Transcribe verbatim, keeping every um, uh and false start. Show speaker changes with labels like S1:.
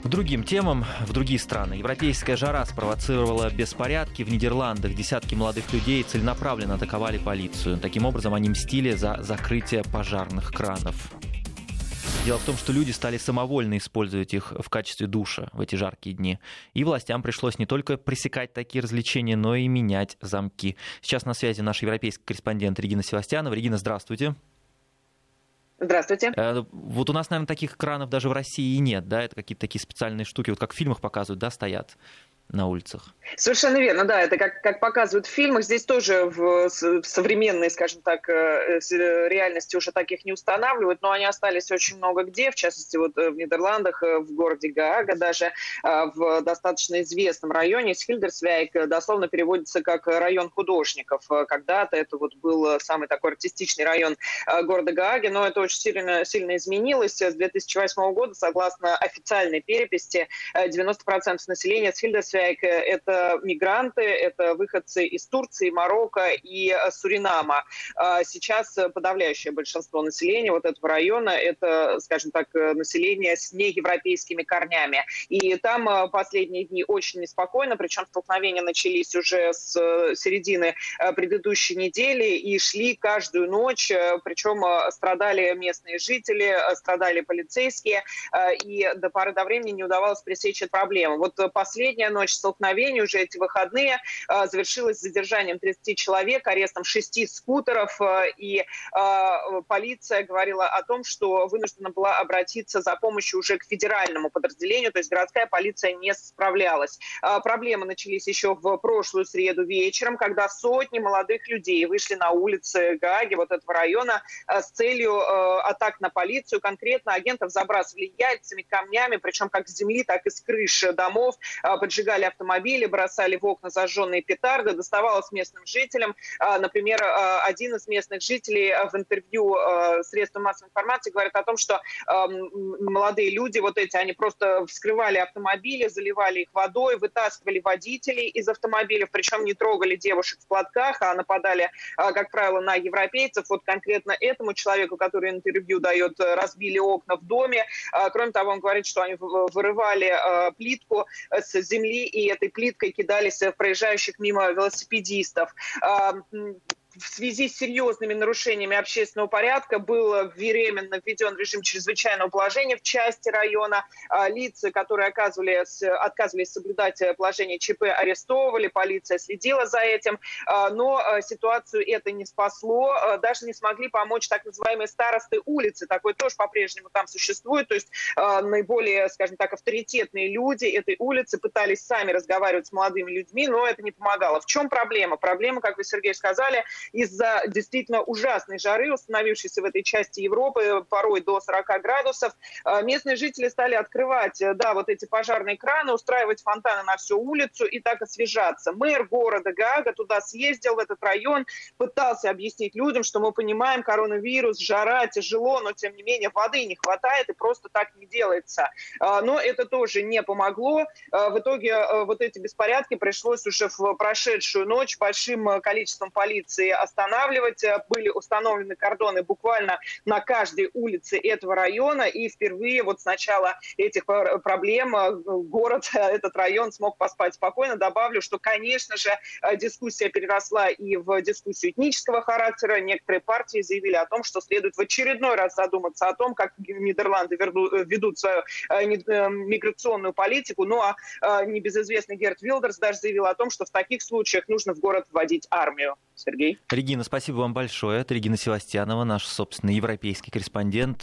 S1: К другим темам, в другие страны. Европейская жара спровоцировала беспорядки в Нидерландах. Десятки молодых людей целенаправленно атаковали полицию. Таким образом, они мстили за закрытие пожарных кранов. Дело в том, что люди стали самовольно использовать их в качестве душа в эти жаркие дни. И властям пришлось не только пресекать такие развлечения, но и менять замки. Сейчас на связи наш европейский корреспондент Регина Севастьянова. Регина, здравствуйте.
S2: Здравствуйте.
S1: Вот у нас, наверное, таких кранов даже в России и нет, да? Это какие-то такие специальные штуки, вот как в фильмах показывают, да, стоят на улицах.
S2: Совершенно верно, да, это как, как показывают в фильмах. Здесь тоже в, в современной, скажем так, реальности уже таких не устанавливают, но они остались очень много где, в частности, вот в Нидерландах, в городе Гаага, даже в достаточно известном районе Хильдерсвijk, дословно переводится как район художников. Когда-то это вот был самый такой артистичный район города Гааги, но это очень сильно, сильно изменилось. С две тысячи восьмого года, согласно официальной переписи, девяносто процентов населения Хильдерсвijk это мигранты, это выходцы из Турции, Марокко и Суринама. Сейчас подавляющее большинство населения вот этого района это, скажем так, население с неевропейскими корнями. И там последние дни очень неспокойно, причем столкновения начались уже с середины предыдущей недели и шли каждую ночь, причем страдали местные жители, страдали полицейские, и до поры до времени не удавалось пресечь эту проблему. Вот последняя ночь столкновений, уже эти выходные, завершилась задержанием тридцати человек, арестом шести скутеров, и полиция говорила о том, что вынуждена была обратиться за помощью уже к федеральному подразделению, то есть городская полиция не справлялась. Проблемы начались еще в прошлую среду вечером, когда сотни молодых людей вышли на улицы Гааги, вот этого района, с целью атак на полицию. Конкретно агентов забрасывали яйцами, камнями, причем как с земли, так и с крыш домов, поджигали автомобили, бросали в окна зажженные петарды, доставалось местным жителям. Например, один из местных жителей в интервью средствам массовой информации говорит о том, что молодые люди, вот эти, они просто вскрывали автомобили, заливали их водой, вытаскивали водителей из автомобилей, причем не трогали девушек в платках, а нападали, как правило, на европейцев. Вот конкретно этому человеку, который интервью дает, разбили окна в доме. Кроме того, он говорит, что они вырывали плитку с земли и этой плиткой кидались в проезжающих мимо велосипедистов. В связи с серьезными нарушениями общественного порядка был временно введен режим чрезвычайного положения в части района. Лица, которые оказывались, отказывались соблюдать положение ЧП, арестовывали, полиция следила за этим. Но ситуацию это не спасло. Даже не смогли помочь так называемые старосты улицы. Такое тоже по-прежнему там существует. То есть наиболее, скажем так, авторитетные люди этой улицы пытались сами разговаривать с молодыми людьми, но это не помогало. В чем проблема? Проблема, как вы, Сергей, сказали, из-за действительно ужасной жары, установившейся в этой части Европы, порой до сорока градусов, местные жители стали открывать, да, вот эти пожарные краны, устраивать фонтаны на всю улицу и так освежаться. Мэр города Гаага туда съездил, в этот район, пытался объяснить людям, что мы понимаем, коронавирус, жара, тяжело, но тем не менее воды не хватает и просто так не делается. Но это тоже не помогло. В итоге вот эти беспорядки пришлось уже в прошедшую ночь большим количеством полиции останавливать. Были установлены кордоны буквально на каждой улице этого района. И впервые вот с начала этих проблем город, этот район смог поспать спокойно. Добавлю, что, конечно же, дискуссия переросла и в дискуссию этнического характера. Некоторые партии заявили о том, что следует в очередной раз задуматься о том, как Нидерланды ведут свою миграционную политику. Ну а небезызвестный Герт Вилдерс даже заявил о том, что в таких случаях нужно в город вводить армию. Сергей.
S1: Регина, спасибо вам большое. Это Регина Севастьянова, наш, собственно, европейский корреспондент.